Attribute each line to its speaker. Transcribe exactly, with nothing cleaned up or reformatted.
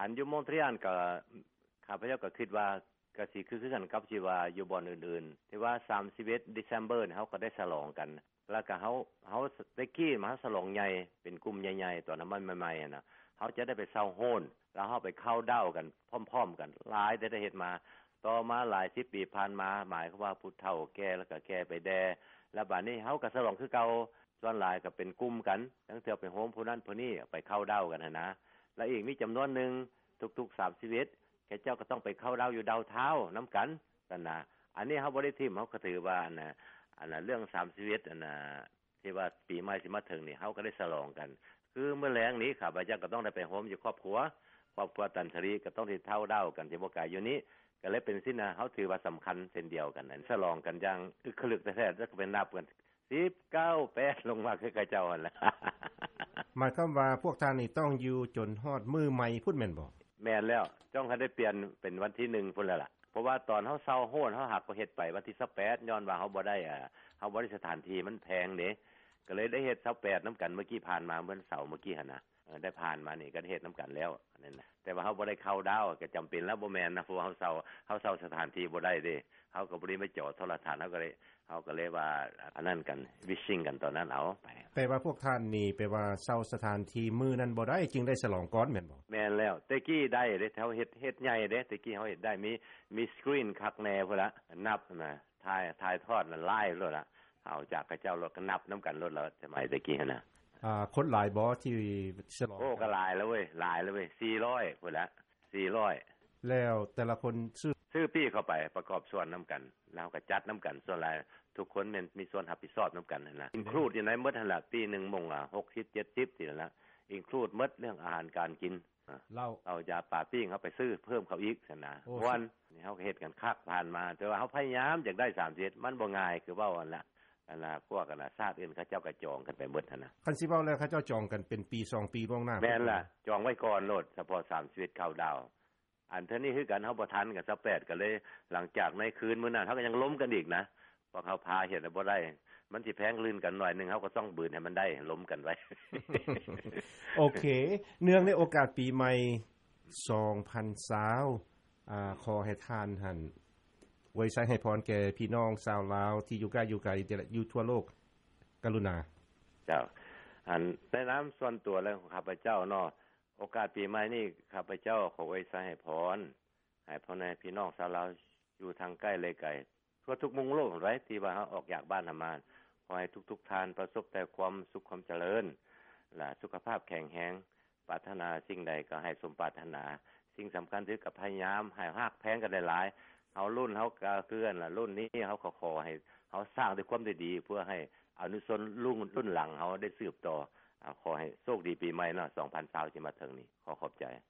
Speaker 1: อันอยู่มอนทรีออลก็ข้าพเจ้าก็คิดว่าก็สิคือๆกันกับที่ว่าอยู่บ่อนอื่นๆที่ว่าสามสิบเอ็ด December เฮาก็ได้ฉลองกันแล้วก็เฮาเฮาตะกี้มาฉลองใหญ่เป็นกลุ่มใหญ่ๆตอนนั้นมันใหม่ๆน่ะเฮาจะได้ไปเซาโฮนแล้วเฮาไปเข้าดาวกันพร้อมๆกันหลายได้เฮ็ดมาต่อมาหลายสิบปีผ่านมาหมายความว่าผู้เฒ่าแก่แล้วก็แก่ไปแดแล้วบัดนี้เฮาก็ฉลองคือเก่าส่วนหลายก็เป็นกลุ่มกันทั้งเทื่อไปโฮมผู้นั้นผู้นี้ไปเข้าดาวกันหั่นนะแล้วอีกมีจํานวนนึงทุกๆสามสิบเอ็ดแค่เจ้าก็ต้องไปเข้าดาวอยู่ดาวเท้านํากันนั่นน่ะอันนี้เฮาบ่ได้ทิ่มเฮาก็ถือว่าอันน่ะอันน่ะเรื่องสามสิบเอ็ดอันน่ะที่ว่าปีใหม่สิมาถึงนี่เฮาก็ได้ฉลองกันคือเมื่อแลงนี้ข้าพเจ้าก็ต้องได้ไปโฮมอยู่ครอบครัวครอบครัวตันทรีก็ต้องที่เท่าดาวกันที่บ่ไกลอยู่นี้ก็เลยเป็นสิ่งน่ะเฮาถือว่าสําคัญเช่นเดียวกันนั่นฉลองกันอย่างอึกครึกแท้ๆแล้วก็เป็นนับกันสิบเก้า แปดลงมาคือเขาเจ้าหั่นล่ะ
Speaker 2: หมายความว่าพวกท่านนี่ต้องอยู่จนฮอดมื้อใหม่พุ่นแม่นบ่
Speaker 1: แม่นแล้วจ้องให้ได้เปลี่ยนเป็นวันที่หนึ่งพุ่นแล้วล่ะเพราะว่าตอนเฮาเซาโฮนเฮาหักก็เฮ็ดไปวันที่สิบแปดย้อนว่าเฮาบ่ได้อ่าเฮาบ่ได้สถานที่มันแพงเด้ก็เลยได้เฮ็ดสิบแปดนํากันเมื่อกี้ผ่านมาเมื่อเสาร์เมื่อกี้หั่นน่ะเออได้ผ่านมานี่ก็เฮ็ดนํากันแล้วนั่นน่ะแต่ว่าเฮาบ่ได้เข้าดาวก็จําเป็นแล้วบ่แม่นนะเพราะเฮาเซาเฮาเซาสถานที่บ่ได้เด้เฮาก็บ่ได้มาจอดโทรทัศน์เฮาก็เลยเฮาก็เลยว่าอันนั้นกันวิชชิ่งกันตอนนั้นเอาไป
Speaker 2: แต่ว่าพวกท่านนี่แปลว่าเซาสถานที่มื้อนั้นบ่ได้จึงได้ฉลองก่อนแม่นบ่
Speaker 1: แม่นแล้วแต่กี้ได้เด้แถวเฮ็ดเฮ็ดใหญ่เด้แต่กี้เฮาเฮ็ดได้มีมีสกรีนคักแน่พุ่นละนับนะถ่ายถ่ายทอดนั่นไลฟ์โลดล่ะเอาจากเขาเจ้ารถก็นับนํากันรถแล้วสมัยตะกี้หั่นน่ะ
Speaker 2: อ่าคนหลายบ่ที่ฉลอง
Speaker 1: โอ้ก็หลายแล้วเว้ยหลายแล้วเว้ยสี่ร้อยพุ่นละสี่ร้อย
Speaker 2: แล้วแต่ละคนซื้อ
Speaker 1: ซื้อปี้เข้าไปประกอบส่วนนํากันแล้วก็จัดนํากันส่วนหลายทุกคนแม่นมีส่วนรับผิดชอบนํากันนั่นล่ะอินคลูดอยู่ในหมดหั่นล่ะปีนึงมงอ่ะหกสิบ เจ็ดสิบนี่นั่นล่ะอินคลูดหมดเรื่องอาหารการกิน
Speaker 2: เหล้า
Speaker 1: เอายาปาปิ้งเฮาไปซื้อเพิ่มเข้าอีกซั่นน่ะวันนี่เฮาก็เฮ็ดกันคักผ่านมาแต่ว่าเฮาพยายามอยากได้สามสิบเอ็ดมันบ่ง่ายคือเว้าอันล่ะอันน่ะพวกกันน่ะชาติอื่นเขาเจ้าก็จองกันไปหมดหั่นน่ะ
Speaker 2: คันสิเว้าแล้วเขาเจ้าจองกันเป็นปีสองปีล่วงหน้า
Speaker 1: แม่นล่ะจองไว้ก่อนโลดเฉพาะสามสิบเอ็ดเข้าดาวอันเท่านี้คือกันเฮาบ่ทันกันสิบแปดก็เลยหลังจากในคืนมื้อนั้นเฮาก็ยังล้มกันอีกนะเพราะเฮาพาเฮ็ดบ่ได้มันสิแพงลื่นกันหน่อยนึงเฮาก็ต้องบืนให้มันได้ล้มกันไว้
Speaker 2: โอเคเนื่องในโอกาสปีใหม่สองพันยี่สิบอ่าขอให้ท่านหั่นไว้ใช้ให้พรแก่พี่น้องชาวลาวที่อยู่ใกล้อยู่ไกลอยู่ทั่วโลกกรุณา
Speaker 1: เจ้าอันในนามส่วนตัวแล้วของข้าพเจ้าเนาะโอกาสปีใหม่นี้ข้าพเจ้าขอไว้ใช้ให้พรให้พ่อแม่พี่น้องชาวลาวอยู่ทางใกล้เลยไกลทั่วทุกมุมโลกไว้ที่ว่าเฮาออกจากบ้านทำงานขอให้ทุกๆท่านประสบแต่ความสุขความเจริญและสุขภาพแข็งแรงปรารถนาสิ่งใดก็ให้สมปรารถนาสิ่งสําคัญคือกับพยายามให้ฮักแพงกันได้หลายเฮารุ่นเฮาก็คือกันล่ะรุ่นนี้เฮาก็ขอให้เฮาสร้างด้วยความดีๆเพื่อให้อนุชนรุ่นรุ่นหลังเฮาได้สืบต่อขอให้โชคดีปีใหม่เนาะสองพันยี่สิบที่มาถึงนี้ขอขอบใจ